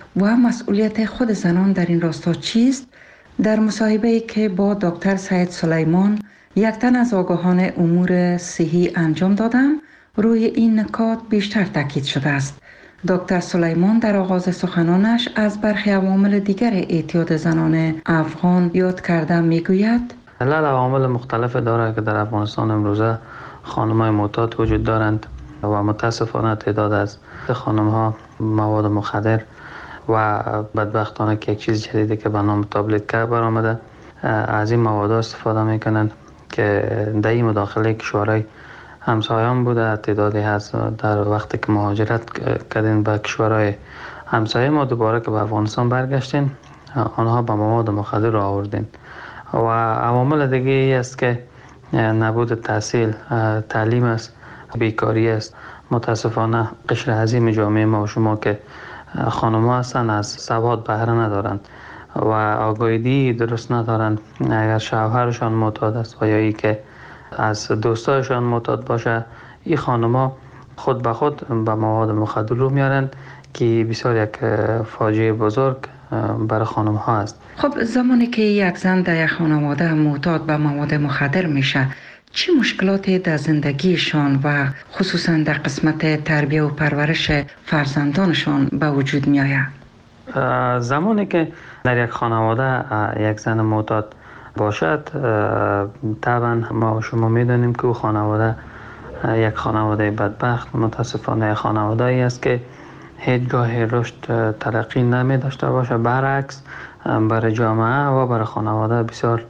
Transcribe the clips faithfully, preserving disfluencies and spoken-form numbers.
و مسئولیت خود زنان در این راستا چیست؟ در مصاحبه‌ای که با دکتر سعید سلیمان، یک تن از آگاهان امور صحی انجام دادم، روی این نکات بیشتر تاکید شده است. دکتر سلیمان در آغاز سخنانش از برخی عوامل دیگر اعتیاد زنان افغان یاد کرده میگوید: علل عوامل مختلف داره که در افغانستان امروزه خانم‌های معتاد وجود دارند و متاسفانه تعداد از خانم‌ها مواد مخدر و بدبختانه که یک چیز جدیدی که به نام تابلت برآمده از این مواد استفاده میکنند که در این مداخله کشورهای همسایه‌ام بوده. تعدادی از در وقتی که مهاجرت کردین به کشورهای همسایه ما، دوباره که به افغانستان برگشتین، آنها به مواد مخدر را آوردین. و عوامل دیگه ای است که نبود تحصیل، تعلیم است، بیکاری است. متاسفانه قشر عظیم جامعه ما و شما که خانم‌ها هستند از سواد بهره ندارند و آگاهی درست ندارند. اگر شوهرشان معتاد است و یا ای که از دوستایشان معتاد باشه، این خانم‌ها خود به خود به مواد مخدر رو میارند که بسیار یک فاجعه بزرگ برای خانم‌ها است. خب زمانی که یک زن در یک خانواده معتاد به مواد مخدر میشه، چه مشکلاتی در زندگیشان و خصوصا در قسمت تربیت و پرورش فرزندانشان به وجود می آید؟ زمانی که در یک خانواده یک زن معتاد باشد، طبعا ما و شما می دانیم که او خانواده یک خانواده بدبخت، متاسفانه خانواده‌ای است که هیچگاه رشد ترقی نمی داشته باشه. برعکس برای جامعه و برای خانواده بسیار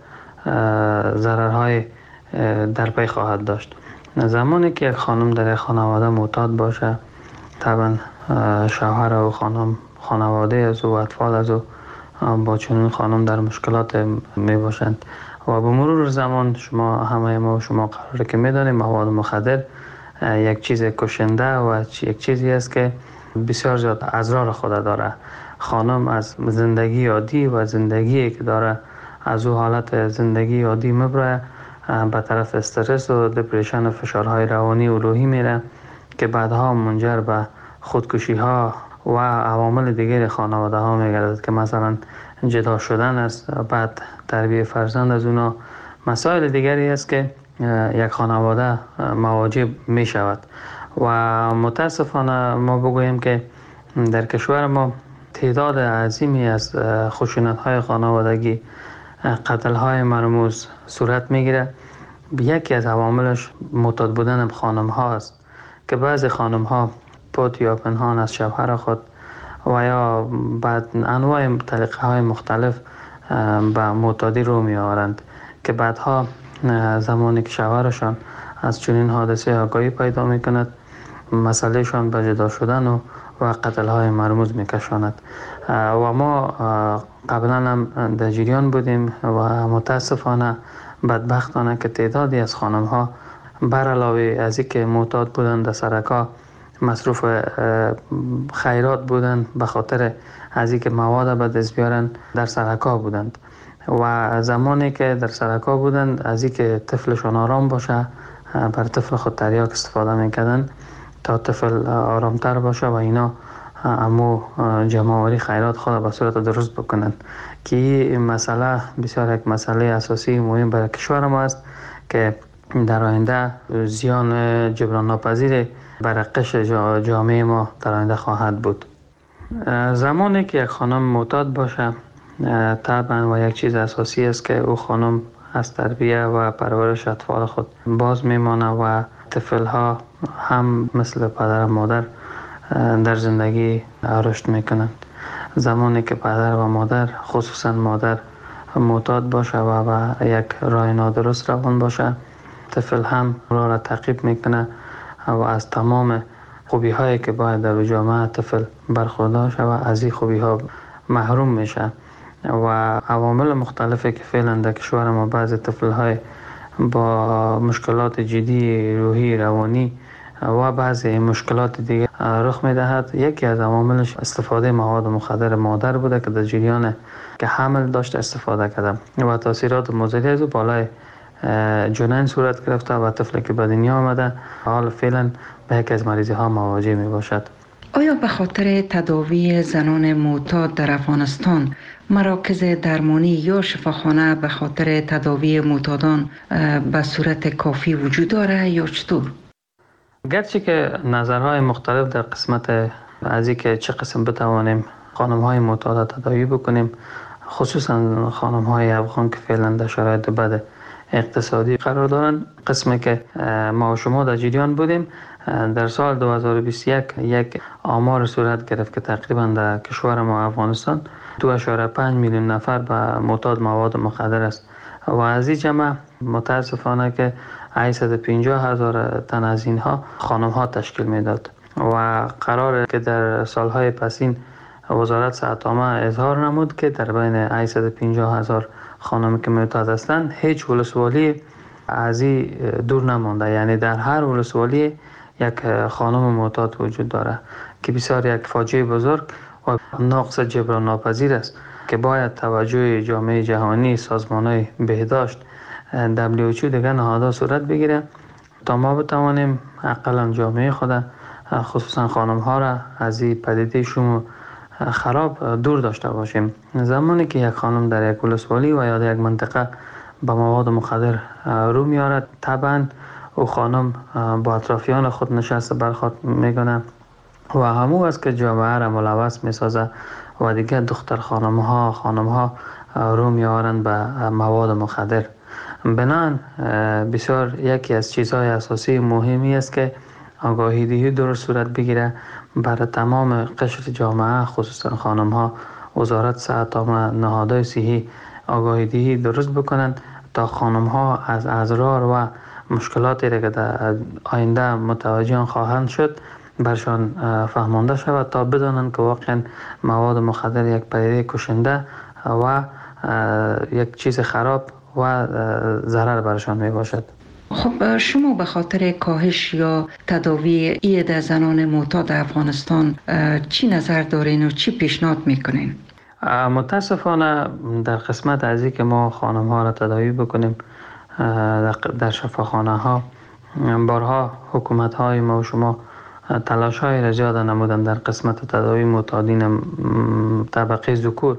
ضررهای در پی خواهد داشت. زمانی که یک خانم در یک خانواده معتاد باشه، طبعا شوهر و خانم، خانواده از او، اطفال از او با چنین خانم در مشکلات می باشند و به مرور زمان شما همه ما و شما قراره که می دانیم مواد مخدر یک چیز کشنده و یک چیزی است که بسیار زیاد اضرار خود داره. خانم از زندگی عادی و زندگی که داره از او حالت زندگی عادی مبره به طرف استرس و دپریشن و فشارهای روانی و روحی میره که بعدها منجر به خودکشی ها و عوامل دیگر خانواده ها میگردد که مثلا جدا شدن است، بعد تربیت فرزند از اونا. مسائل دیگری است که یک خانواده مواجه می شود و متاسفانه ما بگوییم که در کشور ما تعداد عظیمی از خشونت های خانوادگی، قتل های مرموز صورت میگیره. یکی از عواملش معتاد بودن خانم ها است که بعضی خانم ها پوت یا پنهان از شوهر خود و یا بعد انواع طریقه های مختلف به معتادی رو می آورند که بعدها زمانی که شوهرشان از چنین حادثه آگاهی پیدا می کند، مسئله شان به جدا شدن و و قتل های مرموز می کشاند. و ما قبلا هم در جریان بودیم و متاسفانه بدبختانه که تعدادی از خانم ها بر علاوه از اینکه معتاد بودند در سرکا مصروف خیرات بودند، به خاطر از اینکه مواد به دست بیارن در سرکا بودند و زمانی که در سرکا بودند از اینکه طفلشون آرام باشه بر طفل خود تریاک استفاده میکردن تا طفل آرامتر باشه و اینا امو جمعوری خیرات خود به صورت درست بکنند که این مسئله بسیار یک مسئله اساسی مهم برای کشور ما است که در آینده زیان جبران ناپذیر برای قشر جامعه ما در آینده خواهد بود. زمانی که یک خانم معتاد باشه طبعا و یک چیز اساسی است که او خانم از تربیت و پرورش اطفال خود باز میمانه و طفل ها هم مثل پدر و مادر در زندگی رشد میکنند. زمانی که پدر و مادر، خصوصا مادر معتاد باشه و با یک راه نادرست روان باشه، طفل هم راه را تعقیب میکنه و از تمام خوبی هایی که باید در جامعه طفل برخوردار شود از این خوبی ها محروم میشه و عوامل مختلفی که فعلا در کشور ما بعضی طفل های با مشکلات جدی روحی روانی و بعضی مشکلات دیگه رخ میدهد. یکی از عواملش استفاده مواد مخدر مادر بوده که در جریان که حمل داشت استفاده کرده و تاثیرات مضری از بالای جنین صورت گرفته و طفلی که به دنیا آمده حال فعلا به یکی از مریضی ها مواجه می باشد. آیا به خاطر تداوی زنان معتاد در افغانستان مراکز درمانی یا شفاخانه به خاطر تداوی معتادان به صورت کافی وجود داره یا چطور؟ گرچه که نظرهای مختلف در قسمت از اینکه چه قسم بتوانیم خانم‌های معتاد تداوی بکنیم، خصوصا خانم‌های افغان که فعلا در شرایط بد اقتصادی قرار دارند، قسمی که ما و شما در جریان بودیم، در سال دو هزار و بیست و یک یک آمار صورت گرفت که تقریبا در کشور ما افغانستان دو اشاره پنج میلیون نفر به معتاد مواد مخدر است و از این جمع متاسفانه که هشتصد و پنجاه هزار تن از اینها خانم ها تشکیل میداد و قرار که در سالهای پسین وزارت صحت عامه اظهار نمود که در بین هشتصد و پنجاه هزار خانم که معتاد هستند هیچ ولسوالی از این دور نمانده، یعنی در هر ولسوالی یک خانم معتاد وجود داره که بسیار یک فاجعه بزرگ و نقص جبران ناپذیر است که باید توجه جامعه جهانی، سازمان‌های بهداشت، دبلیو اچ او دیگر نهادها صورت بگیره تا ما بتوانیم اقلا جامعه خود خصوصا خانم ها را از این پدیده شوم خراب دور داشته باشیم. زمانی که یک خانم در یک ولسوالی و یا در یک منطقه با مواد مخدر رو میارد، طبعا او خانم با اطرافیان خود نشسته برخورد میکنه و همو است که جامعه را ملوث میسازه و دیگه دختر خانم ها خانم ها رو میارند به مواد مخدر. بنان بسیار یکی از چیزهای اساسی مهمی است که آگاهی دهی درست صورت بگیره برای تمام قشر جامعه، خصوصا خانم ها. وزارت صحت عامه، نهادهای صحی آگاهی دهی درست بکنند تا خانم ها از اضرار و مشکلاتی را که در آینده متوجه خواهند شد برشان فهمانده شود تا بدانند که واقعا مواد مخدر یک پدیده کشنده و یک چیز خراب و ضرر برشان می باشد. خب شما به خاطر کاهش یا تداوی عید زنان معتاد افغانستان چی نظر دارین و چی پیشنهاد میکنین؟ متاسفانه در قسمت از این که ما خانم ها را تداوی بکنیم در شفاخانه ها، بارها حکومت های ما و شما تلاش های را زیاد نمودن در قسمت تداوی معتادین طبقه ذکور.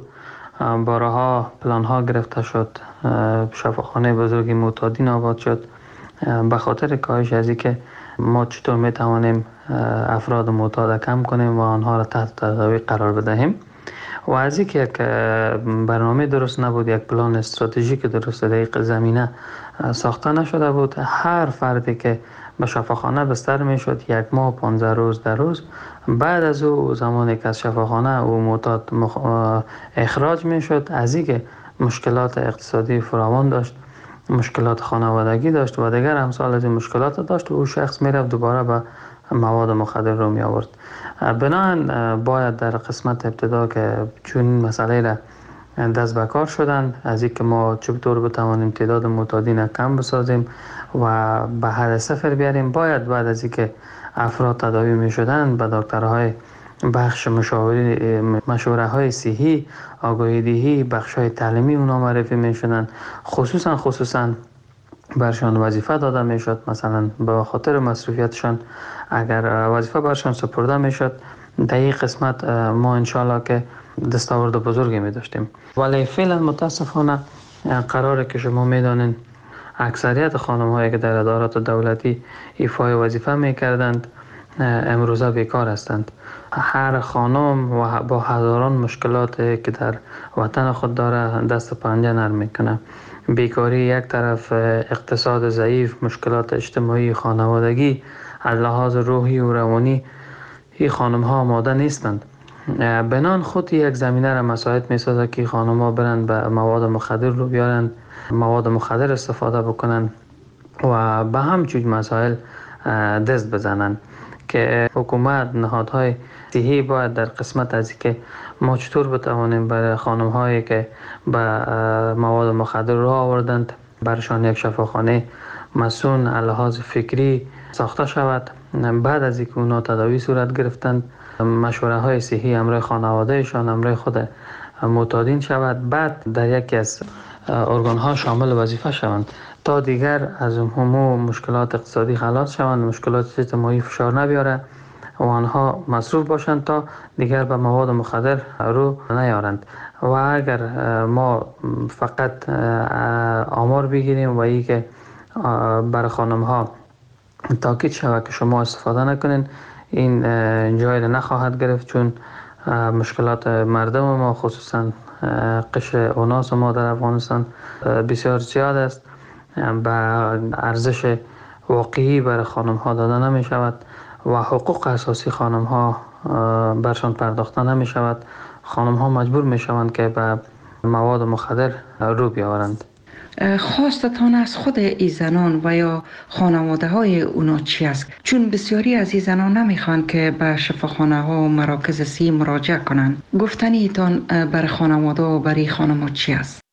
بارها پلان ها گرفته شد، شفاخانه بزرگی معتادین آباد شد به خاطر کاهش از این که ما چطور می توانیم افراد معتاد کم کنیم و آنها را تحت تداوی قرار بدهیم. و از این که یک برنامه درست نبود، یک پلان استراتژیک درست در این زمینه ساخته نشده بود، هر فردی که به شفاخانه بستر می شد یک ماه پانزده روز در روز، بعد از او زمانی که از شفاخانه او معتاد مخ... اخراج می شد، از این که مشکلات اقتصادی فراوان داشت، مشکلات خانوادگی داشت و دیگر امثال از این مشکلات داشت و او شخص می رفت دوباره به مواد مخدر رو می آورد. بنابراین باید در قسمت ابتدا که چون مسئله را دست به کار شدن از این که ما چطور بتوانیم تعداد معتادین کم بسازیم و به حد صفر بیاریم، باید بعد از این که افراد تداوی می شدن به دکترهای بخش مشاوره مشوره های صحی، آگاهی دهی، بخش های تعلیمی اونا معرفی می شدن، خصوصا خصوصا برشان وظیفه داده می شد. مثلا به خاطر مصروفیتشان اگر وظیفه برشان سپرده می شد، در این قسمت ما انشالله که دستاورد بزرگی می داشتیم. ولی فعلا متاسفانه قراره که شما می دانین اکثریت خانم هایی که در ادارات دولتی ایفای وظیفه می کردند امروزه بیکار هستند. هر خانم و با هزاران مشکلات که در وطن خود داره دست پنجه نرم میکنه. بیکاری یک طرف، اقتصاد ضعیف، مشکلات اجتماعی، خانوادگی، از لحاظ روحی و روانی این خانم ها آماده نیستند. بنان خود یک زمینه را مساعد می سازه که خانم ها برند به مواد مخدر رو بیارند، مواد مخدر استفاده بکنن و به همچون مسائل دست بزنن که حکومت، نهادهای صحی باید در قسمت از که ما چطور بتوانیم برای خانم هایی که به مواد مخدر رو آوردند برشان یک شفاخانه مسون لحاظ فکری ساخته شود. بعد از اینکه اونا تداوی صورت گرفتند، مشوره های صحی امرای خانوادهشان، امرای خود معتادین شود، بعد در یکی از ارگان ها شامل وظیفه شوند تا دیگر از همو مشکلات اقتصادی خلاص شوند، مشکلات اجتماعی فشار نبیاره و آنها مصروف باشند تا دیگر به مواد مخدر رو نیارند. و اگر ما فقط آمار بگیریم و ای که برای خانم ها تاکید شود که شما استفاده نکنین، این جای نخواهد گرفت، چون مشکلات مردم ما خصوصا قشر اوناس ما در افغانستان بسیار زیاد است. به ارزش واقعی برای خانم ها داده نمی شود و حقوق اساسی خانم ها برشان پرداخته نمی شود. خانم ها مجبور می شوند که به مواد مخدر رو بیاورند. خواستتان از خود این زنان و یا خانواده های اونا چی است؟ چون بسیاری از این زنان نمیخوان که به شفاخانه ها و مراکز صحی مراجعه کنند. گفتنیتان برای خانواده و برای خانم ها چی است؟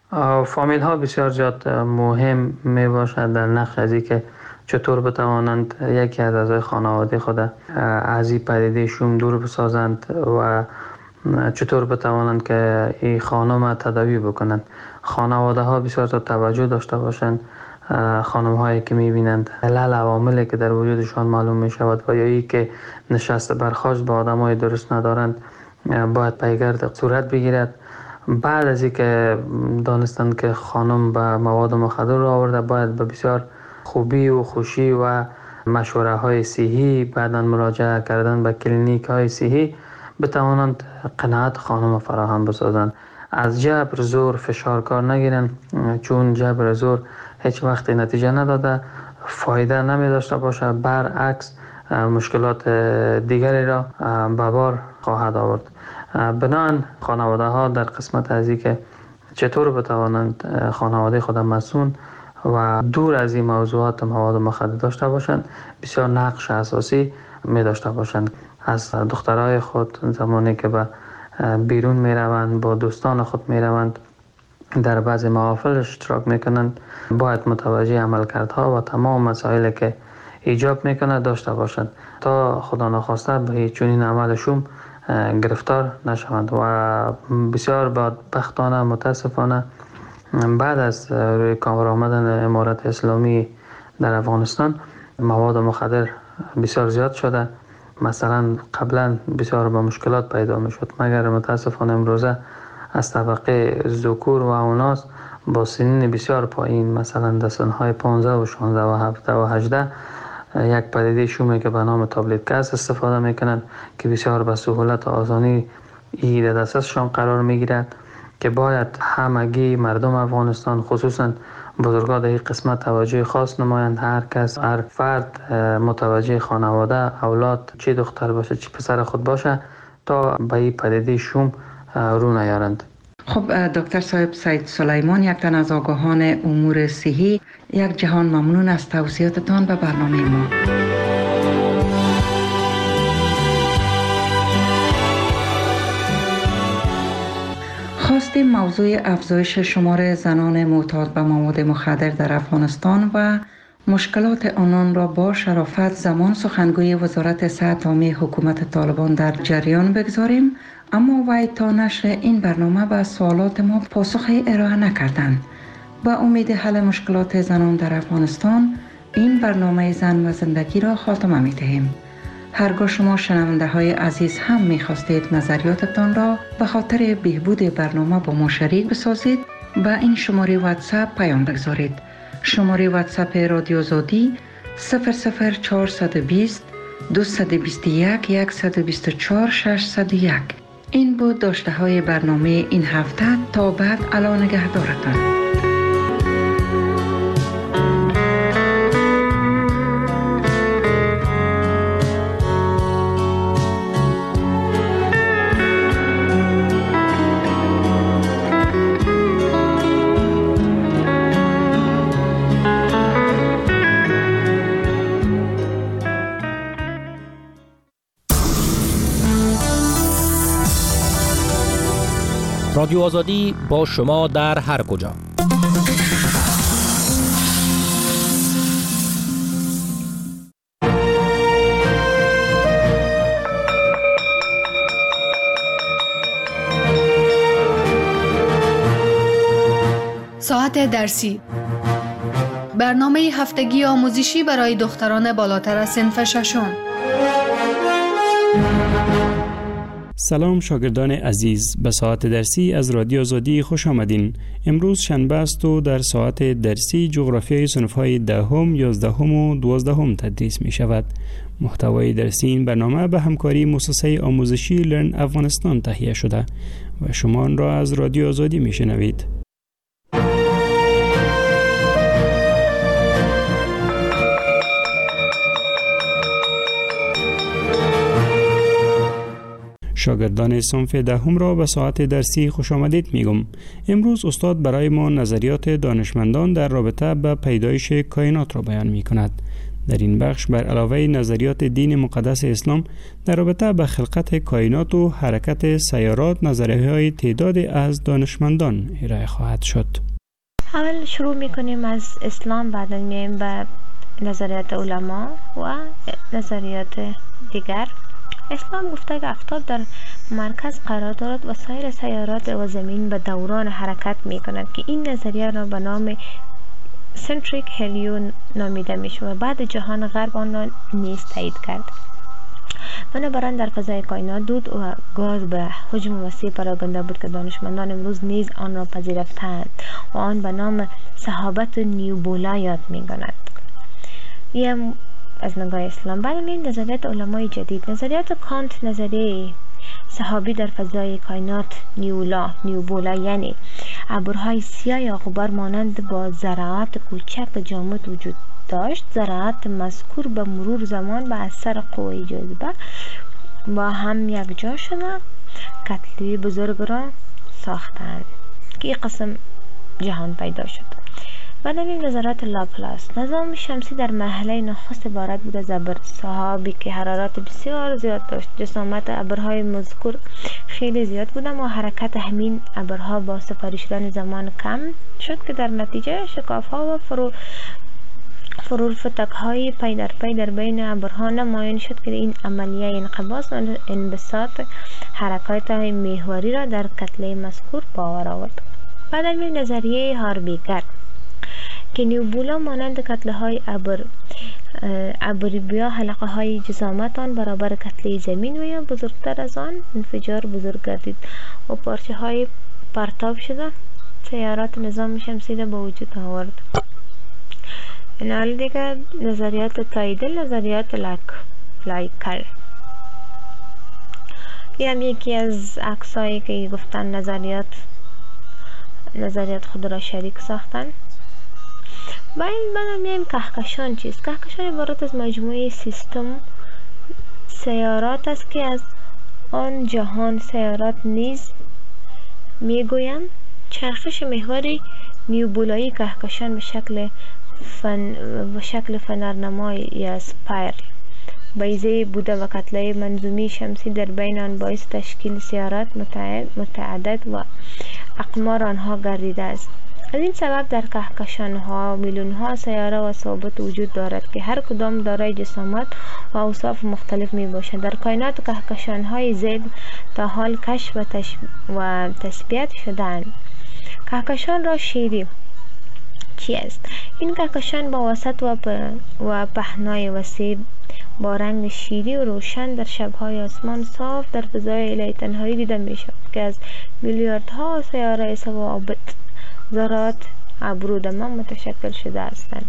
فامیل ها بسیار زیاد مهم می باشد در نقش ازی که چطور بتوانند یکی از اعضای خانواده خود از این پدیده شوم دور بسازند و چطور بتوانند که این خانم تداوی بکنند. خانواده ها بسیار توجه داشته باشند. خانم هایی که میبینند علل عواملی که در وجودشان معلوم می شود و یا ای که نشست برخاست با آدم های درست ندارند باید پیگرد صورت بگیرد. بعد از این که دانستند که خانم به مواد مخدر رو آورده، باید به بسیار خوبی و خوشی و مشوره های صحی بعداً مراجعه کردن به کلینیک های صحی بتوانند قناعت خانم فراهم بسازند. از جبر زور فشار کار نگیرن، چون جبر زور هیچ وقت نتیجه نداده، فایده نمی داشته باشه، برعکس مشکلات دیگری را به بار خواهد آورد. بنان خانواده ها در قسمت از این که چطور بتوانند خانواده خود مسئول و دور از این موضوعات مواد مخدر داشته باشند بسیار نقش اساسی می داشته باشند. از دخترای خود زمانی که به بیرون می روند، با دوستان خود می روند، در بعضی محافل اشتراک می کنند، باید متوجه عملکردها و تمام مسائلی که ایجاب می کند داشته باشند تا خدا نخواسته به چنین عملشون گرفتار نشوند. و بسیار بدبختانه متاسفانه بعد از روی کار آمدن امارت اسلامی در افغانستان مواد مخدر بسیار زیاد شده. مثلا قبلا بسیار با مشکلات پیدا می شد، مگر متاسفانه امروزه از طبقه ذکور و اوناس با سنین بسیار پایین، مثلا در سنهای پانزده و شانزده و هفده و هجده یک پدیده شومی که به نام تابلت گاز استفاده می کنند که بسیار به سهولت و آسانی این دستشان قرار می گیرد که باید همگی مردم افغانستان خصوصا بزرگان در این قسمت توجه خاص نمایند. هر کس، هر فرد متوجه خانواده، اولاد، چه دختر باشه چه پسر خود باشه تا به این پدیده شوم رو نیارند. خب دکتر صاحب سید سلیمان، یک تن از آگاهان امور صحی، یک جهان ممنون از توضیحاتتان به برنامه ما. خواستیم موضوع افزایش شمار زنان معتاد به مواد مخدر در افغانستان و مشکلات آنان را با شرافت زمان سخنگوی وزارت صحت عامه حکومت طالبان در جریان بگذاریم، اما وی تا نشر این برنامه به سوالات ما پاسخی ارائه نکردند. با امید حل مشکلات زنان در افغانستان این برنامه زن و زندگی را خاتمه می دهیم. هرگاه شما شنونده های عزیز هم می خواستید نظریاتتان را به خاطر بهبود برنامه با ما شریک بسازید، با این شماره واتساپ پیام بگذارید. شماره واتساپ رادیو آزادی صفر صفر چهارصد و بیست دویست و بیست و یک صد و بیست و چهار ششصد و یک. این بود داشته های برنامه این هفته. تا بعد، الا نگهدارتان. رادیو آزادی با شما در هر کجا. ساعت درسی، برنامه هفتگی آموزشی برای دختران بالاتر از صنف ششم. سلام شاگردان عزیز، به ساعت درسی از رادیو آزادی خوش آمدین. امروز شنبه است و در ساعت درسی جغرافیای صنف‌های دهم، یازدهم و دوازدهم تدریس می شود. محتوای درسی این برنامه به همکاری مؤسسه آموزشی لرن افغانستان تهیه شده و شما آن را از رادیو آزادی می شنوید. شاگردان صنف دهم را به ساعت درسی خوش آمدید میگم. امروز استاد برای ما نظریات دانشمندان در رابطه با پیدایش کائنات را بیان می کند. در این بخش بر علاوه نظریات دین مقدس اسلام در رابطه با خلقت کائنات و حرکت سیارات، نظریه‌های تعداد از دانشمندان ارائه خواهد شد. اول شروع میکنیم از اسلام، بعد میایم به نظریات علما و نظریات دیگر. اسلام گفته که آفتاب در مرکز قرار دارد و سایر سیارات و زمین به دوران حرکت می کند که این نظریه را به نام سنتریک هلیو نامیده می شود و بعد جهان غرب آن را نیز تایید کرد. بنابراین در فضای کائنات دود و گاز به حجم وسیع پراگنده بود که دانشمندان امروز نیز آن را پذیرفتند و آن به نام سحابت نیوبولا یاد می کند. این از نگاه اسلام. بعد می‌بینیم نظریات علمای جدید. نظریات کانت نظریه سحابی در فضای کائنات نیولا نیوبولا یعنی ابرهای سیاه یا غبار مانند با ذرات کوچک جامد وجود داشت. ذرات مذکور به مرور زمان به اثر قوه جاذبه با هم یک جا شدند، کتله بزرگ را ساختند که این قسم جهان پیدا شد. و نمیم نظرات لاپلاس. نظام شمسی در مرحله نخست عبارت بود از ابر سحابی که حرارت بسیار زیاد داشت. جسامت ابرهای مذکور خیلی زیاد بود و حرکت همین ابرها با سپری شدن زمان کم شد که در نتیجه شکاف‌ها و فرو فرورفتک‌های پی در پی در بین ابرها نمایان شد که این عملیه انقباض و انبساط حرکات محوری را در کتله مذکور باور آورد. بعد از نظریه هاربیگر که نیوبولا مانند کتله های ابر ابریبیا حلقه های جسامت آن برابر کتله زمین و یا بزرگتر از آن انفجار بزرگ گردید و پارچه های پرتاب شده سیارات نظام شمسی را به وجود آورد. این حال دیگر نظریات تاییدل، نظریات لک لایکل. این هم یکی از عکسایی که گفتن نظریات نظریات خود را شریک ساختن. و این بعد میایم کهکشان چیست؟ کهکشان عبارت از مجموعه سیستم سیارات است که از آن جهان سیارات نیز میگویند. چرخش محوری نیوبولایی کهکشان به شکل فن به شکل فنرنمای یا سپایرل بیضه بوده و کتله منظومی شمسی در بین آن باعث تشکیل سیارات متعدد و اقمار آنها گردیده است. از این سبب در کهکشان ها میلیون ها سیاره و ثابت وجود دارد که هر کدام دارای جسامت و اوصاف مختلف می باشد. در کائنات کهکشان های زیاد تا حال کشف و, تش... و تثبیت شدند. کهکشان را شیری چی است؟ این کهکشان با وسط و, پ... و پهنای وسیع با رنگ شیری و روشن در شبهای آسمان صاف در فضای الهی تنهایی دیده می شود که از میلیاردها سیاره ثوابت ذرات ابرودمان متشکل شده هستند.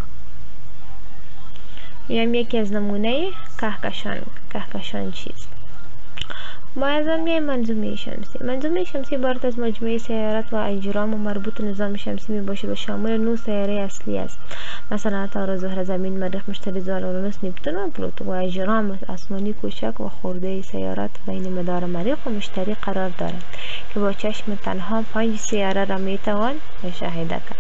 این یکی از نمونه کهکشان. کهکشان چیست؟ معظمی منظومه شمسی. منظومه شمسی عبارت از مجموعه سیارات و اجرام و مربوط نظام شمسی می باشد و شامل نه سیاره اصلی است، مثلا عطارد، زهره، زمین، مریخ، مشتری، زحل، اورانوس، نپتون و پلوتو. و اجرام آسمانی کوچک و خرده سیارات بین مدار مریخ و مشتری قرار دارند که با چشم تنها پنج سیاره را می توان مشاهده کرد.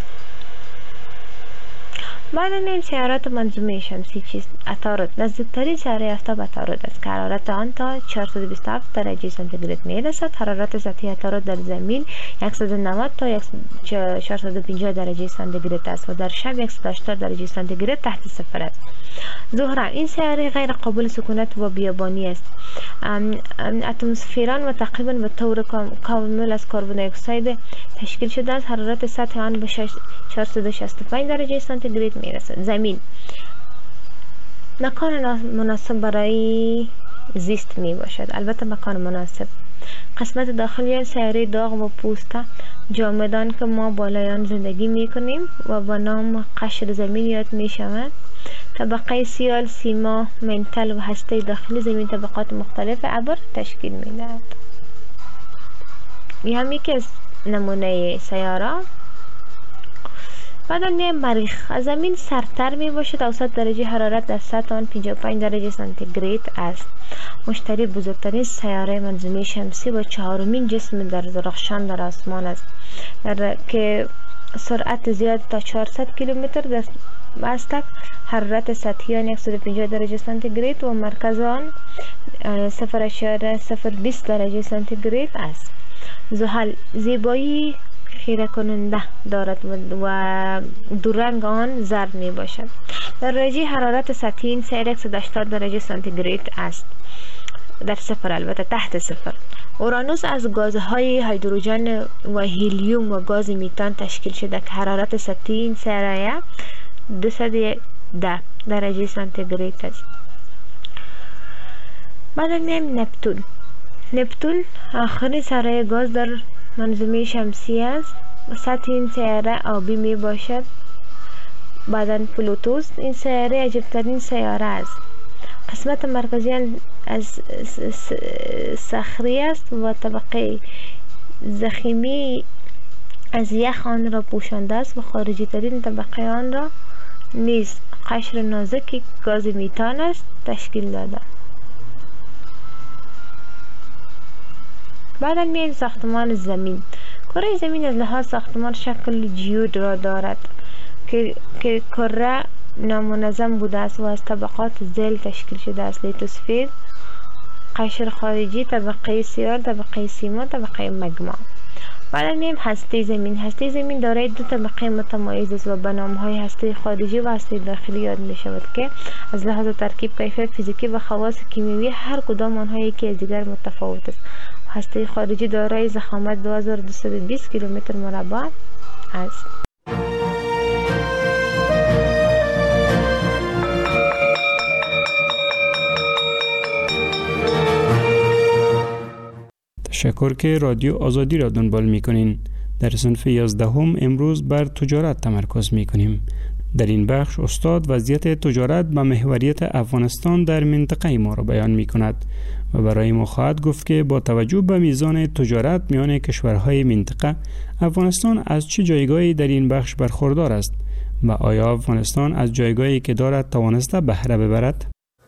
بعد این سیارات منظومه شمسی چیست؟ عطارد. نزدیکترین سیاره آفتاب عطارد است که حرارت آن تا چهارصد و بیست و هفت درجه سانتیگراد می رسد. حرارت ذاتی عطارد در زمین صد و نود تا چهارصد و پنجاه درجه سانتیگراد است و در شب صد و هشتاد درجه سانتیگراد تحت صفر است. زهره. این سیاره غیر قابل سکونت و بیابانی است. اتمسفران و تقریبا به طور کامل از کربن دی اکساید تشکیل شده است. حرارت سطح آن به چهارصد و شصت و پنج درجه سانتیگراد می رسد. زمین مکان مناسب برای زیست می باشد. البته مکان مناسب قسمت داخلی آن سیاره داغ و پوسته جامدان که ما بالای آن زندگی می کنیم و با نام قشر زمین یاد می شود. طبقه سیال، سیما، منتل و هسته داخلی زمین طبقات مختلف ابر تشکیل می دهد. این هم یکی از نمونه سیاره. بعد میایم مریخ. از زمین سرتر می باشد. اوسط درجه حرارت در سطح آن پنجاه و پنج درجه سانتیگراد است. مشتری بزرگترین سیاره منظومه شمسی و چهارمین جسم در درخشان در آسمان است در که سرعت زیاد تا چهارصد کیلومتر در مستک، حرارت سطحی آن صد و پنجاه درجه سانتیگراد و مرکز آن صفر اشاره صفر بیست درجه سانتیگراد است. زحل زیبایی خیره کننده دارد و دو رنگ آن زرد می باشد. در درجه حرارت سطحی این سیاره صد و هشتاد درجه سانتیگراد است، در صفر البته تحت صفر. اورانوس از گازهای هیدروژن و هلیوم و گاز میتان تشکیل شده که حرارت سطحی این سیاره دویست و ده درجه سانتیگراد است. بعد میایم نپتون. نپتون آخرین سیاره گاز در منظومه شمسی است. سطح این سیاره آبی می باشد. بعداً پلوتوس. این سیاره عجیبترین سیاره است. قسمت مرکزی از صخری است و طبقه ضخیمی از یخ آن را پوشانده است و خارجی ترین طبقه آن را نیز قشر نازک گاز میتان است تشکیل داده. بعدا میایم ساختمان زمین. کره زمین از لحاظ ساختمان شکل جیود را دارد که که کره نامنظم بوده است و از طبقات ذیل تشکیل شده است: لیتوسفیر، قشر خارجی، طبقه سیال، طبقه سیما، طبقه مگما. بعد میایم هسته زمین. هسته زمین دارای دو طبقه متمایز است و به نام‌های هسته خارجی و هسته داخلی یاد می شود که از لحاظ ترکیب، کیفیت فیزیکی و خواص کیمیایی هر کدام آنها یکی از دیگر متفاوت است. هسته خارجی دارای ضخامت دو هزار و دویست و بیست کیلومتر مربع است. تشکر که رادیو آزادی را دنبال می‌کنین. در صنف یازدهم امروز بر تجارت تمرکز می‌کنیم. در این بخش استاد وضعیت تجارت و محوریت افغانستان در منطقه ما را بیان می‌کند و برای ما خواهد گفت که با توجه به میزان تجارت میان کشورهای منطقه، افغانستان از چه جایگاهی در این بخش برخوردار است و آیا افغانستان از جایگاهی که دارد توانسته بهره ببرد؟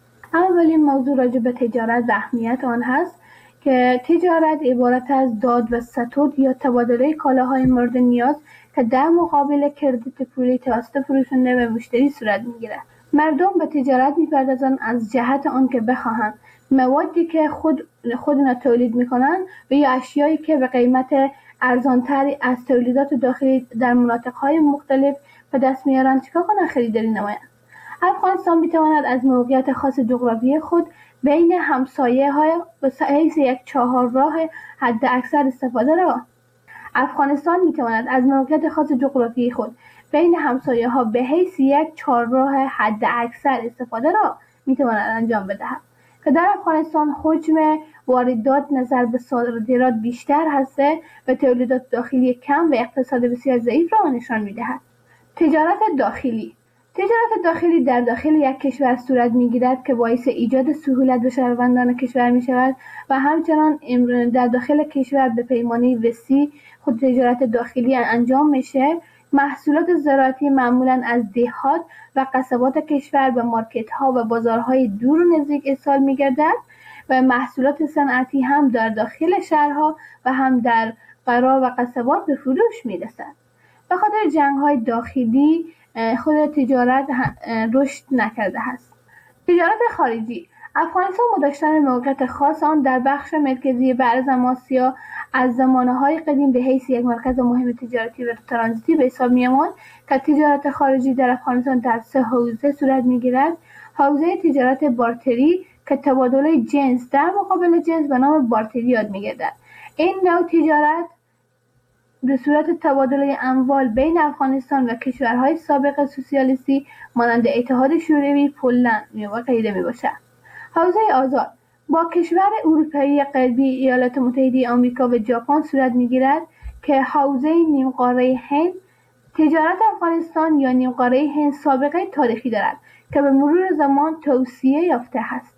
اولین موضوع راجع به تجارت و اهمیت آن هست که تجارت عبارت از داد و ستود یا تبادله کالاهای مورد نیاز که در مقابل کردیت پولی توسط فروشنده و مشتری صورت میگیرد. مردم به تجارت میپردازند از جهت آن که بخواهند موادی که خود خودنا تولید میکنند و یا اشیایی که به قیمت ارزانتری از تولیدات داخلی در مناطقهای مختلف به دست میارند چکار کنند خریداری نمایند. افغانستان میتواند از موقعیت خاص جغرافیایی خود بین همسایه های به حیث یک چهارراه حد اکثر استفاده را افغانستان میتواند از موقعیت خاص جغرافیایی خود بین همسایه ها به حیث یک چهارراه حد اکثر استفاده را میتواند انجام بدهد که در افغانستان حجم واردات نظر به صادرات بیشتر هسته و تولیدات داخلی کم و اقتصاد بسیار ضعیف را نشان میدهد. تجارت داخلی تجارت داخلی در داخل یک کشور صورت میگیرد که باعث ایجاد سهولت به شهروندان کشور می شود و همچنان در داخل کشور به پیمانه وسیع خود تجارت داخلی انجام میشه. محصولات زراعتی معمولا از دهات و قصبات کشور به مارکت ها و بازارهای دور و نزدیک ارسال می گردد و محصولات صنعتی هم در داخل شهرها و هم در قرا و قصبات به فروش می رسد. به خاطر جنگ های داخلی خود تجارت رشد نکرده است. تجارت خارجی افغانستان با داشتن موقعیت خاص آن در بخش مرکزی برزم آسیا از زمانه‌های قدیم به حیث یک مرکز مهم تجارتی و ترانزیتی به حساب می‌آمد که تجارت خارجی در افغانستان در سه حوزه صورت می‌گیرد. حوزه تجارت بارتری که تبادل جنس در مقابل جنس به نام بارتری یاد می‌گردد. این نوع تجارت به صورت تبادل اموال بین افغانستان و کشورهای سابق سوسیالیستی مانند اتحاد شوروی، پولند و غیره میباشد. حوزه آزاد با کشور اروپایی غربی ایالات متحده آمریکا و ژاپن صورت می‌گیرد که حوزه نیمقاره هند تجارت افغانستان یا نیمقاره هند سابقه تاریخی دارد که به مرور زمان توسعه یافته است.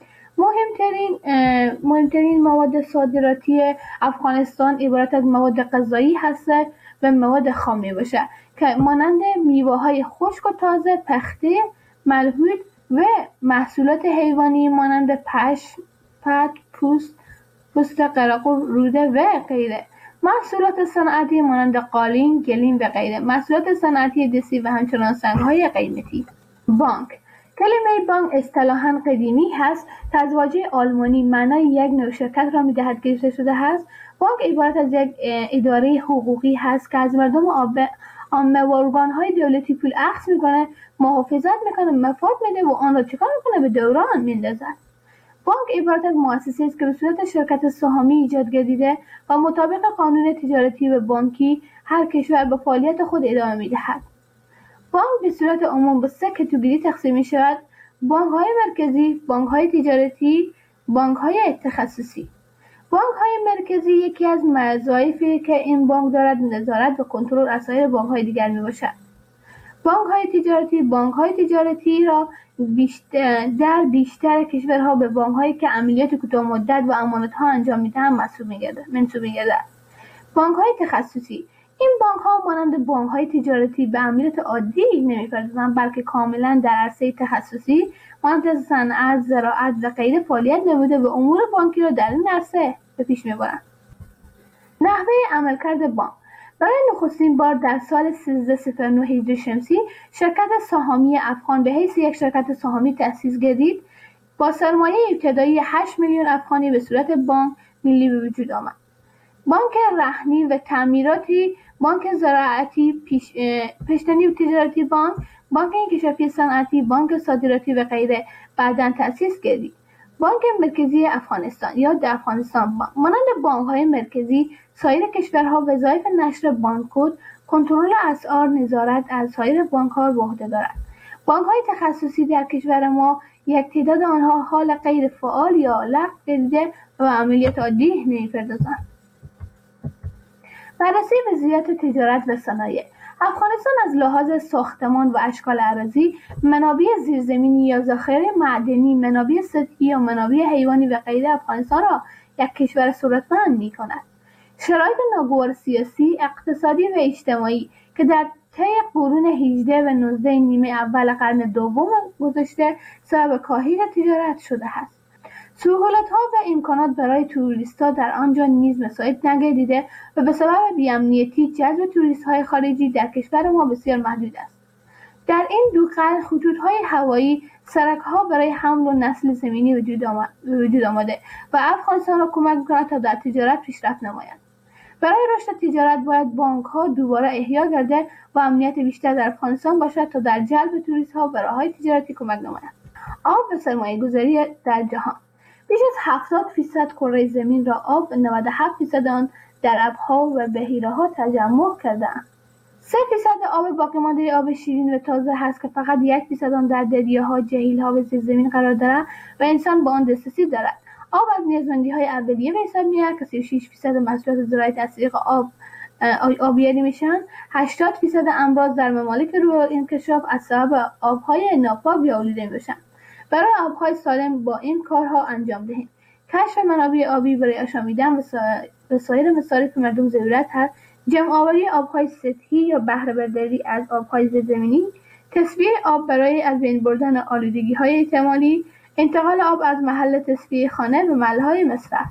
مهمترین مهمترین مواد صادراتی افغانستان عبارت از مواد غذایی هستند و مواد خام میباشد که مانند میوه‌های خشک و تازه، پخته، ملحود و محصولات حیوانی مانند پشم، پت، پوست، پوست قراقو، روده و غیره. محصولات صنعتی مانند قالین، گلیم و غیره. محصولات صنعتی دستی و همچنان سنگ‌های قیمتی. بانک. کلمه بانک اصطلاحاً قدیمی هست که از واژه آلمانی معنای یک نوع شرکت را می‌دهد که گرفته شده است. بانک عبارت از یک اداره حقوقی هست که از مردم عامه و ارگان‌های دولتی پول اخذ می‌کنه، محافظت می‌کنه، مفاد میده و آن را چکار می‌کنه؟ به دوران میندازد. بانک عبارت از مؤسسه است که به صورت شرکت سهامی ایجاد گردیده و مطابق قانون تجارتی و بانکی هر کشور به فعالیت خود ادامه می‌دهد. بانک به صورت عموم به سه کاتگوری تقسیم می‌شود: بانک‌های مرکزی، بانک‌های تجارتی، بانک‌های تخصصی. بانک‌های مرکزی یکی از وظایفی که این بانک دارد نظارت و کنترل از سایر بانک‌های دیگر میباشد. بانک‌های تجارتی بانک‌های تجارتی را بیشتر در بیشتر کشورها به بانک‌هایی که عملیات کوتاه مدت و امانت‌ها انجام می‌دهند منسوب می‌گردد. منسوب می‌گردد. بانک‌های تخصصی این بانک‌ها مانند بانک‌های تجارتی به عملیات عادی نمی‌پردازند، بلکه کاملاً در عرصه تخصصی مانند صنعت، زراعت و غیره فعالیت نموده و امور بانکی را در این عرصه به پیش می‌برند. نحوه عملکرد بانک: برای نخستین بار در سال سیزده صفر نه هجری شمسی شرکت سهامی افغان به حیث یک شرکت سهامی تأسیس گردید. با سرمایه ابتدایی هشت میلیون افغانی به صورت بانک ملی به وجود آمد. بانک رهنی و تعمیراتی، بانک زراعتی، پیش، پیشتنی و تجارتی بانک، بانک انکشافی صنعتی، بانک صادراتی و غیره بعداً تأسیس گردید. بانک مرکزی افغانستان یا در افغانستان بانک مانند بانک‌های مرکزی سایر کشورها وظایف نشر بانکود، کنترل اسعار، نظارت از سایر بانک‌ها به عهده دارد. بانک‌های تخصصی در کشور ما یک تعداد آنها حال غیر فعال یا لغو گردیده و عملیات عادی نمی‌پردازند. بررسی وضعیت تجارت و صنایع: افغانستان از لحاظ ساختمان و اشکال اراضی، منابع زیرزمینی یا ذخایر معدنی، منابع سطحی یا منابع حیوانی و غیره افغانستان را یک کشور ثروتمند می‌کند. شرایط ناگوار سیاسی، اقتصادی و اجتماعی که در طی قرون هجده و نوزده نیمه اول قرن دوم گذشته سبب کاهش تجارت شده است. سهولت‌ها و امکانات برای توریست‌ها در آنجا نیز مساعد نگردیده و به سبب بی‌امنیتی جذب توریست‌های خارجی در کشور ما بسیار محدود است. در این دو قرن خطوط‌های هوایی، سرک‌ها برای حمل و نقل زمینی وجود آمده و افغانستان را کمک می‌کند تا در تجارت پیشرفت نماید. برای رشد تجارت باید بانک‌ها دوباره احیا گردد و امنیت بیشتر در افغانستان باشد تا در جلب توریست‌ها و راه‌های تجارتی کمک نماید. آب و سرمایه‌گذاری در جهان: بیش از هفتاد فیصد کره زمین را آب و نود و هفت فیصد آن در ابرها و بحیره‌ها تجمع کرده‌اند. سه فیصد آب باقی مانده آب شیرین و تازه هست که فقط یک فیصد آن در دریاها، جهیل‌ها و زیرزمین قرار دارد و انسان با آن دسترسی دارد. آب از نیازمندی‌های اولیه به حساب می‌آید که سی و شش فیصد محصولات زراعی از طریق آب آبیاری میشن. هشتاد فیصد امراض در ممالک روی انکشاف از سبب آب‌های ناپاک یا آلوده میشن. برای آب‌های سالم با این کارها انجام دهیم. کشف منابع آبی برای آشامیدن و سایر مصارف مردم ضرورت هست. جمع‌آوری آب‌های سطحی یا بهره برداری از آب‌های زیرزمینی، تصفیه آب برای از بین بردن آلودگی‌های احتمالی، انتقال آب از محل تصفیه خانه به محل‌های مصرف.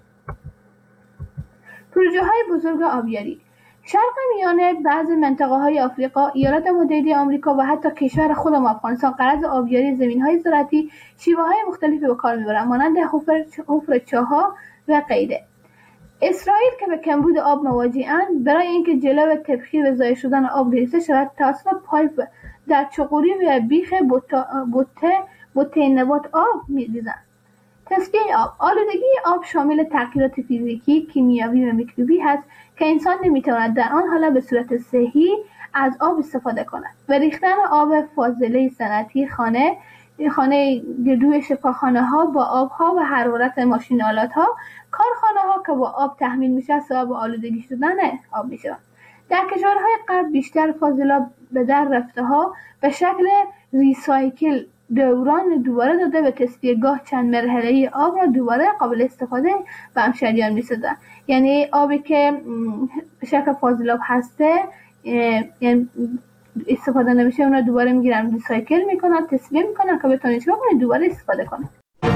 پروژه‌های بزرگ آبیاری: شرق میانه، بعضی منطقه‌های آفریقا، ایالات متحده آمریکا و حتی کشور خودم افغانستان غرض آبیاری زمین‌های زراعتی شیوه‌های مختلفی به کار می‌برند مانند حفر حفر چاه‌ها و غیره. اسرائیل که به کمبود آب مواجه‌اند، برای اینکه جلو تبخیر و ضایع شدن آب گرفته شود توسط پایپ در چغوری و بیخ بوته بوته نبات آب می‌ریزند. تصفیه آب: آلودگی آب شامل تغییرات فیزیکی، کیمیایی و میکروبی هست که انسان نمیتواند در آن حالت به صورت صحیح از آب استفاده کند و ریختن آب فاضله صنعتی خانه خانه گردوی شفاخانه ها با آب ها و حرارت ماشین آلات ها، کارخانه ها که با آب تحمیل میشه سبب آلودگی شدن آب میشه. در کشورهای غرب بیشتر فاضلاب به در رفته ها به شکل ریسایکل دوران دوباره داده و تصفیه‌گاه چند مرحله‌ای آب را دوباره قابل استفاده به همشهریان می‌سازند. یعنی آبی که به شکل فاضلاب هسته یعنی استفاده نمیشه اون رو دوباره میگیرن ریسایکل میکنن، تصفیه میکنن که بتونن چیکار کنن دوباره استفاده کنن.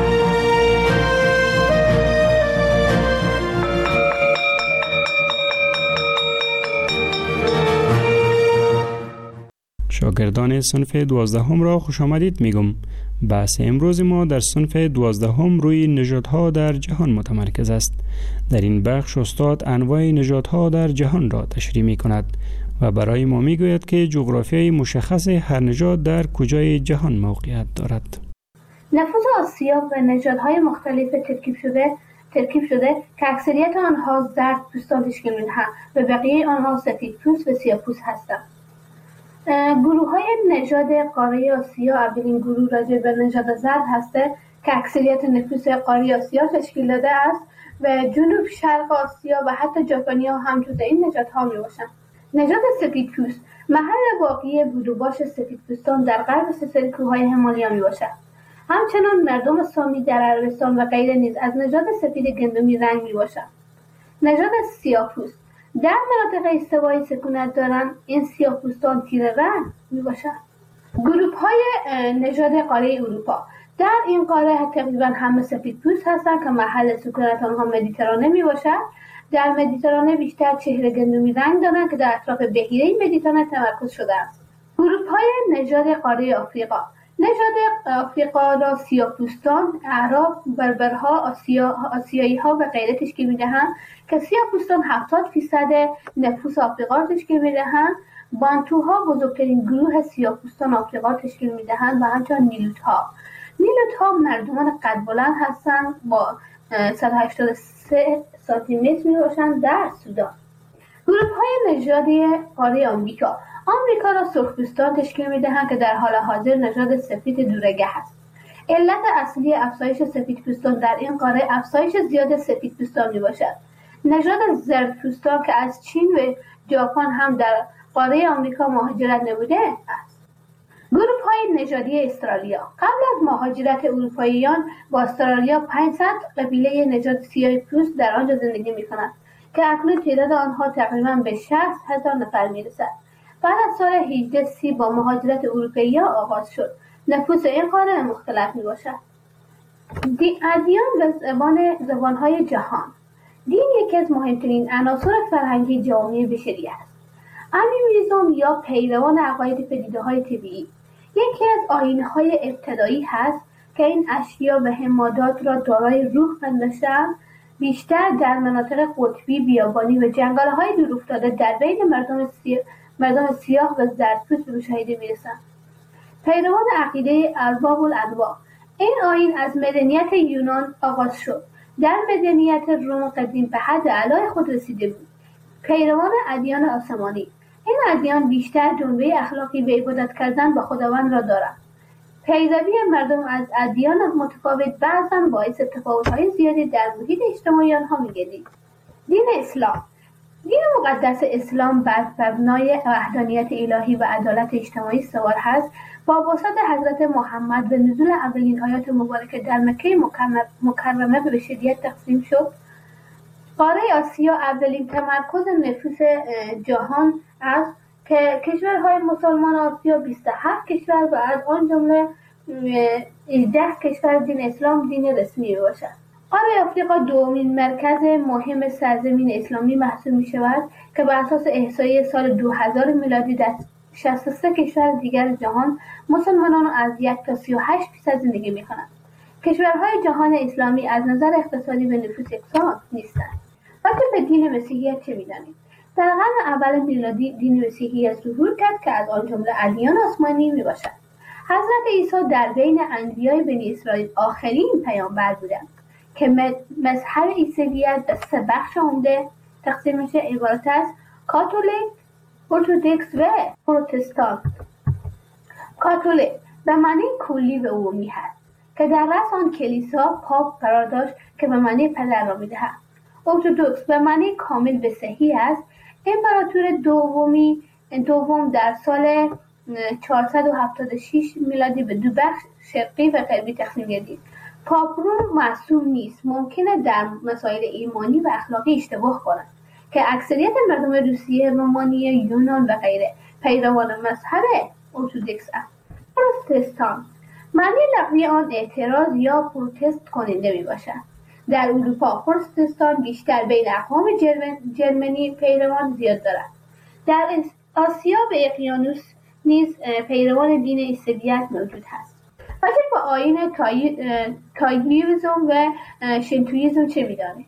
شاگردان صنف دوازدهم را خوش آمدید میگم. بحث امروز ما در صنف دوازدهم روی نژادها در جهان متمرکز است. در این بخش استاد انواع نژادها در جهان را تشریح می کند و برای ما می گوید که جغرافیای مشخص هر نژاد در کجای جهان موقعیت دارد. نفوذ آسیا و نژادهای مختلف ترکیب شده ترکیب شده که اکثریت آنها زرد پوستان تشکیل می‌دهند و بقیه آنها سفید پوست و سیاه پوست هستند. گروه های نژاد قاره آسیا اولین گروه راجع به نژاد زرد هسته که اکثریت نفوس قاره آسیا تشکیل داده است و جنوب شرق آسیا و حتی ژاپنی ها هم جزء این نژادها می باشند. نژاد سفیدپوست محل واقعی بود و باش سفیدپوستان در غرب سلسله کوههای همالیا می باشد. همچنان مردم سامی در عربستان و غیره نیز از نژاد سفید گندمی رنگ می باشند. نژاد سیاه‌پوست در مناطق استوایی سکونت دارند. این سیاه‌پوستان تیره رنگ می باشند. گروه های نژاد قاره اروپا در این قاره تقریبا همه سفیدپوست هستند که محل سکونت آنها مدیترانه می باشد. در مدیترانه بیشتر چهره گندمی رنگ دارند که در اطراف بحیره مدیترانه تمرکز شده است. گروه های نژاد قاره آفریقا نژاد آفریقا را سیاه‌پوستان، اعراب، بربرها، آسیا، آسیایی ها و غیره تشکیل می‌دهند که سیاه‌پوستان هفتاد درصد نفوس آفریقا را تشکیل می‌دهند. بانتوها بزرگترین گروه سیاه‌پوستان آفریقا تشکیل می‌دهند و همچنین نیلوت‌ها. نیلوت‌ها مردمان قد بلند هستند با صد و هشتاد و سه سانتی متر می‌باشند در سودان. گروه‌های نژادی قاره آمریکا آمریکا را سرخپوستان تشکیل می‌دهند که در حال حاضر نژاد سفید دورگه است. علت اصلی افزایش سفیدپوستان در این قاره افزایش زیاد سفیدپوستان میباشد. نژاد زردپوستان که از چین و ژاپن هم در قاره آمریکا مهاجرت نموده است. گروه‌های نژادی استرالیا قبل از مهاجرت اروپاییان با استرالیا پانصد قبیله نژاد سیاه‌پوست در آنجا زندگی می‌کنند که اکنون تعداد آنها تقریباً به شصت هزار نفر می‌رسد. بعد از سال هجده سی با مهاجرت اروپایی‌ها آغاز شد. نفوس این قاره مختلف میباشد. ادیان و زبان زبانهای جهان. دین یکی از مهمترین عناصر فرهنگی جامعه بشری است. انیمیسم یا پیروان عقاید پدیده‌های طبیعی یکی از آیین‌های ابتدایی هست که این اشیا و حمادات را دارای روح پنداشته‌اند. بیشتر در مناطق قطبی، بیابانی و جنگل‌های دورافتاده در بین مردم سیاه مردم سیاه و زردپوست به مشاهده می‌رسند. پیروان عقیده ارباب الانواع این آیین از مدنیت یونان آغاز شد. در مدنیت روم قدیم به حد اعلای خود رسیده بود. پیروان ادیان آسمانی این ادیان بیشتر جنبه اخلاقی به عبادت کردن به خداوند را دارند. پیروی مردم از ادیان متفاوت بعضاً باعث تفاوت‌های زیادی در محیط اجتماعی آنها می‌گردید. دین اسلام دین مقدس اسلام بر مبنای وحدانیت الهی و عدالت اجتماعی سوار هست. با واسطه حضرت محمد و نزول اولین آیات مبارکه در مکه مکرمه به بشریت تقسیم شد. قاره آسیا اولین تمرکز نفوس جهان است که کشورهای مسلمان آسیا بیست و هفت کشور و از آن جمله هجده کشور دین اسلام دین رسمی باشد. قاره آفریقا دومین مرکز مهم سرزمین اسلامی محسوب می شود که بر اساس احصایی سال دو هزار میلادی در شصت و سه کشور دیگر جهان مسلمانان از یک تا سی و هشت درصد زندگی می کنند. کشورهای جهان اسلامی از نظر اقتصادی و نفوس یکسان نیستند. وقتی به دین مسیحیت چه می دانیم؟ در قرن اول میلادی دین مسیحیت ظهور کرد که از آن جمله ادیان آسمانی می باشد. حضرت عیسی در بین انبیای بنی اسرائیل آخرین پیامبر بودند که مذهب عیسویت به سه بخش عمده تقسیم میشه، عبارت از کاتولیک، ارتدوکس و پروتستان. کاتولیک به معنی کلی و عمومی هست که در رأس آن کلیسا پاپ قرار داشت که به معنی پدر را می‌دهد. ارتدوکس به معنی کامل به صحیح است. امپراتور دومی دوم در سال چهارصد و هفتاد و شش میلادی به دو بخش شرقی و غربی تقسیم گردید. پاپ روم معصوم نیست، ممکنه در مسائل ایمانی و اخلاقی اشتباه کند که اکثریت مردم روسیه، رومانی، یونان و غیره پیروان مذهب ارتدوکس است. پروتستان معنی لفظی آن اعتراض یا پروتست کننده می باشد. در اروپا پروتستان بیشتر بین اقوام جرمنی پیروان زیاد دارد. در آسیا و اقیانوس نیز پیروان دین عیسویت موجود هست. راجع به آیین تایویزم و شینتویزم چه می‌دانید؟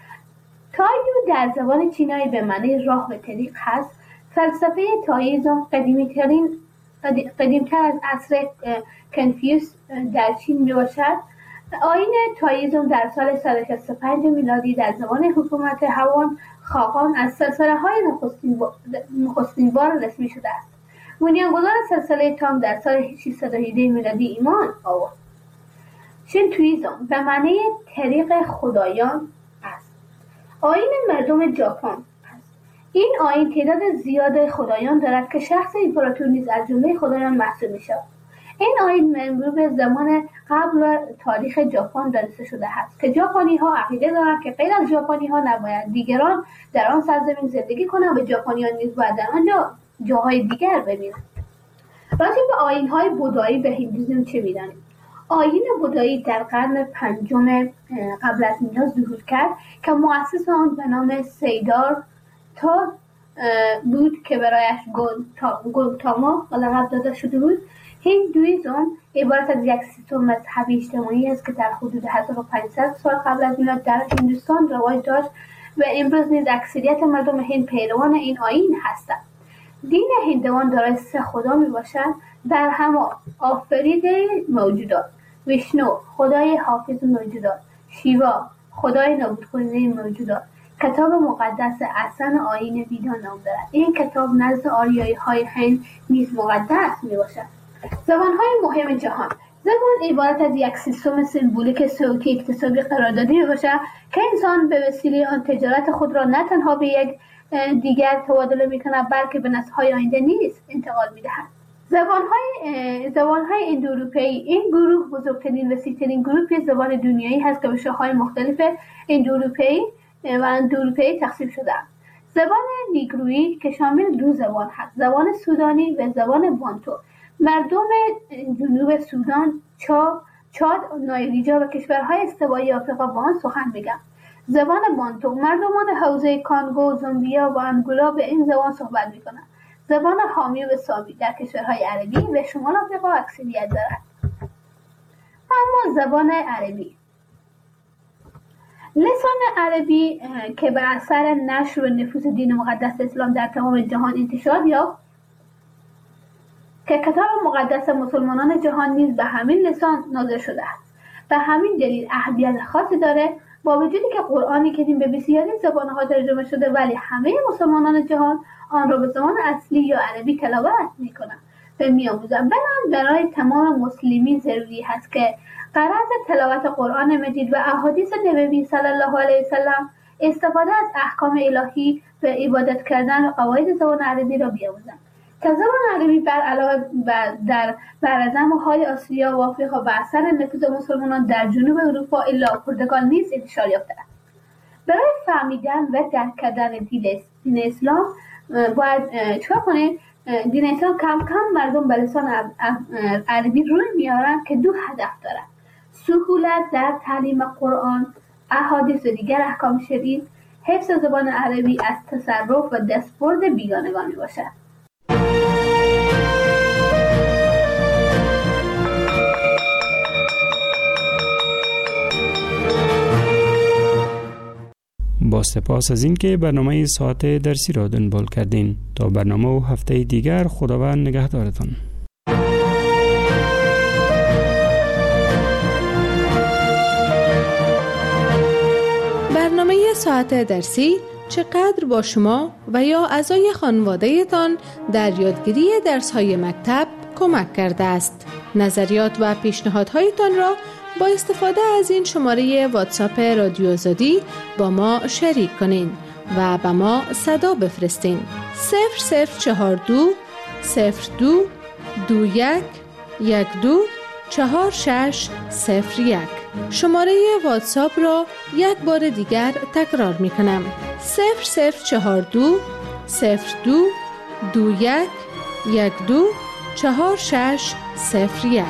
تایو در زبان چینایی به معنی راه و طریق هست. فلسفه تایویزم قدیمی‌ترین قدیمتر از عصر کنفوسیوس در چین میباشد. آیین تایویزم در سال صد و شصت و پنج میلادی در زمان حکومت هوان خاقان از سلسله های نخستین بار رسمی شده است. بنیانگذار سلسله تام در سال ششصد و هجده میلادی ایمان آورد. شینتویزم به معنی طریق خدایان است. آیین مردم ژاپن این آیین تعداد زیاد خدایان دارد که شخص امپراتور نیز از جمله خدایان محسوب می‌شود. این آیین منبوع به زمان قبل تاریخ ژاپن دانسته شده است که ژاپنی‌ها عقیده دارند که غیر از ژاپنی‌ها نباید دیگران در آن سرزمین زندگی کنند و ژاپنیان نیز باید در آنجا جاهای دیگر ببینند. راجع به آیین‌های بودایی و هندویسم چه می‌دانید؟ آیین بودایی در قرن پنجم قبل از میلاد ظهور کرد که مؤسس آن به نام سیدار تا بود که برایش گوتاما لقب داده شده بود. هندویسم عبارت از یک سیستم مذهبی اجتماعی است که در حدود هزار و پانصد سال قبل از میلاد در هندوستان رواج داشت و امروز نیز اکثریت مردم هند پیروان این آیین هستند. دین هندوان دارای سه خدا میباشد: برهما آفریده موجودات، ویشنو خدای حافظ موجودات، شیوا خدای نابود کننده موجودات. کتاب مقدس اصلا آیین ویدا نام دارد. این کتاب نزد آریایی های هند نیز مقدس می باشد. زبان های مهم جهان. زبان عبارت از یک سیستم سمبولیک صوتی اکتسابی قرار داده می باشد که انسان به وسیله آن تجارت خود را نه تنها به یک دیگر تبادله می کند بلکه به نسل های آینده نیز انتقال می دهد. زبان های زبان های اندوروپئی این گروه بزرگترین و وسیع‌ترین گروه زبان دنیایی هست که به شاخه‌های مختلف اندوروپئی و اندوروپئی تقسیم شده است. زبان نیگرویی که شامل دو زبان هست: زبان سودانی و زبان بانتو. مردم جنوب سودان، چاد، نایجر و کشورهای استوایی آفریقا با آن سخن میگن. زبان بانتو مردمان حوزه کانگو، زامبیا و انگولا به این زبان صحبت میکنند. زبان حامی و سامی در کشورهای عربی و شمال آفریقا اکثریت دارد. اما زبان عربی لسان عربی که به اثر نشر و نفوذ دین مقدس اسلام در تمام جهان انتشار یافت که کتاب مقدس مسلمانان جهان نیز به همین لسان نازل شده است. به همین دلیل اهمیت خاصی داره، با وجودی که قرآن کریم به بسیاری زبان‌ها ترجمه شده ولی همه مسلمانان جهان آن را به زبان اصلی یا عربی تلاوت می‌کنند و می‌آموزند. بنابراین برای تمام مسلمین ضروری است که غرض تلاوت قرآن مجید و احادیث نبوی صلی الله علیه وسلم استفاده از احکام الهی و عبادت کردن و قواعد زبان عربی را بیاموزند. که زبان عربی بر علاوه در برزم‌های آسیا و آفریقا به اثر نفوذ مسلمانان در جنوب اروپا الا پرتغال نیز انتشار یافته است. برای فهمیدن و درک کردن دین اسلام باید چه کنیم؟ دین اسلام کم کم مردم به لسان عربی روی میارن که دو هدف دارد: سهولت در تعلیم قرآن، احادیث و دیگر احکام شرعی. حفظ زبان عربی از تصرف و دستبرد بیگانگان می باشد. با سپاس از اینکه برنامه ساعت درسی را دنبال کردین. تا برنامه و هفته دیگر خداوند نگهدارتان. برنامه ساعت درسی چقدر با شما و یا اعضای خانواده‌تان در یادگیری درس‌های مکتب کمک کرده است. نظریات و پیشنهادهایتان را با استفاده از این شماره واتساپ رادیو آزادی با ما شریک کنین و با ما صدا بفرستین. صفر صفر چهار دو صفر دو دو یک یک دو چهار شش صفر یک. شماره واتساپ را یک بار دیگر تکرار می کنم. صفر صفر چهار دو صفر دو دو یک یک دو چهار شش صفر یک.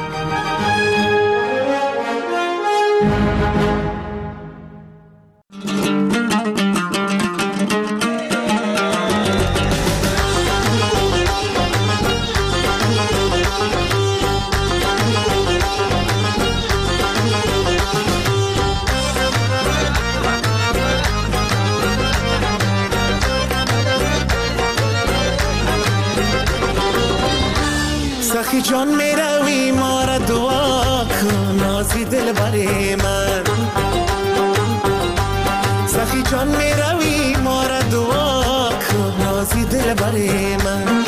سخی جان می روی ما را دعا کن نازی دل بری من. سخی جان می روی ما را دعا کن نازی دل بری من.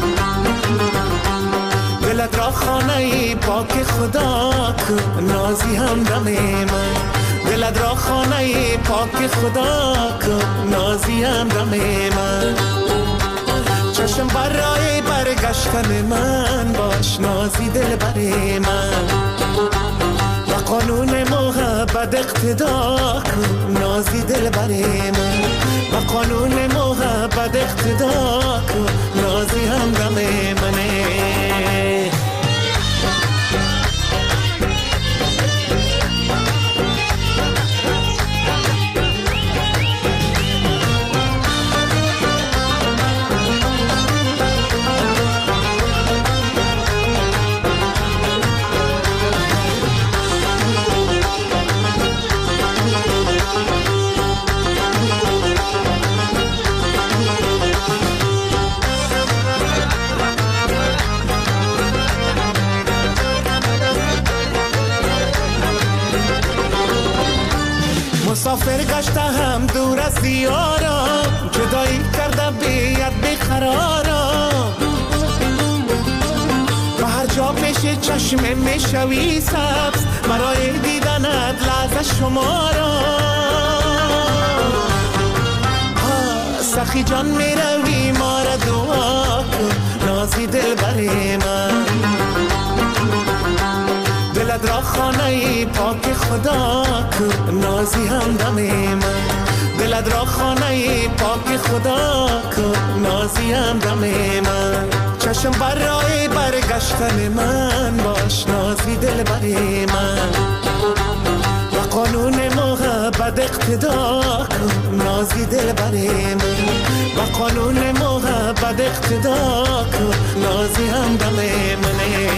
دلت را خانه پاک خدا کن نازی همدم من. دلت را خانه پاک خدا کن نازی همدم من. چشم برای برگشتن من باش نازی دل بری من. و قانون محبت اقتدا کن نازی دل بری من. و قانون محبت اقتدا کن نازی همدم منه. مسافر گشتم دور از دیارم، جدایی کردم بیاد بقرارم. و هر جا پیش چشم میشوی سبز، برای دیدنت لحظه شمارم. سخی جان میروی ما را دعا کن نازی دل بری من. دلت را خانه پاک خدا کن نازی همدم من. دلت را خانه پاک خدا کن نازی همدم من. چشم برای برگشتن من باش نازی دل بری من. و قانون محبت اقتدا کن نازی دل بری من. و قانون محبت اقتدا کن نازی همدم منه.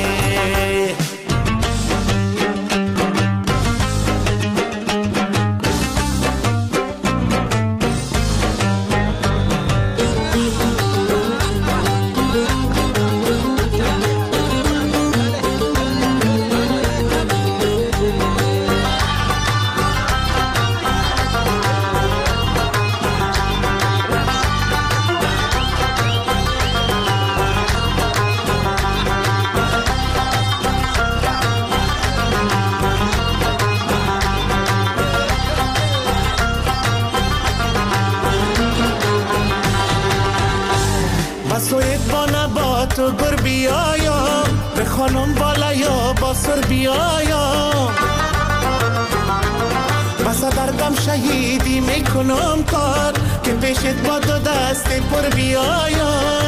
تو گر بیایم به خانم بالا یا با سر بیایم. بسا دردم شهیدی میکنم کار که پیشت با دو دست پر بیایم.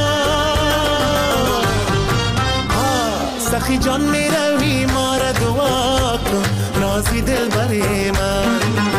سخی جان میروی ما را دعا کن نازی دل بری من.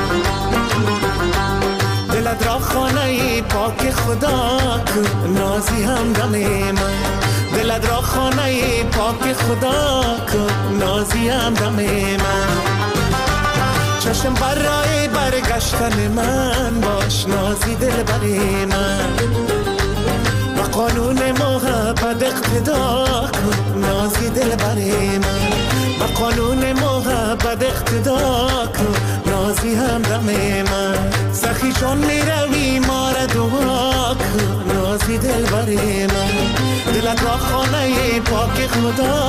دلت را خانه پاک خدا کن نازی همدم من. دلت را خانه پاک خدا کن نازی همدم من. چشم برای برگشتن من باش نازی دل بری من. و قانون محبت اقتدا کن نازی دل بری من. و قانون محبت اقتدا کن نازی همدم من. سخی چون میروی ما را دعا کن نازی دل بری من. دلت را خانه پاک خدا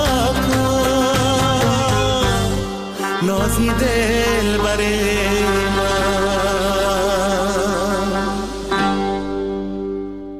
کن نازی دل بر من.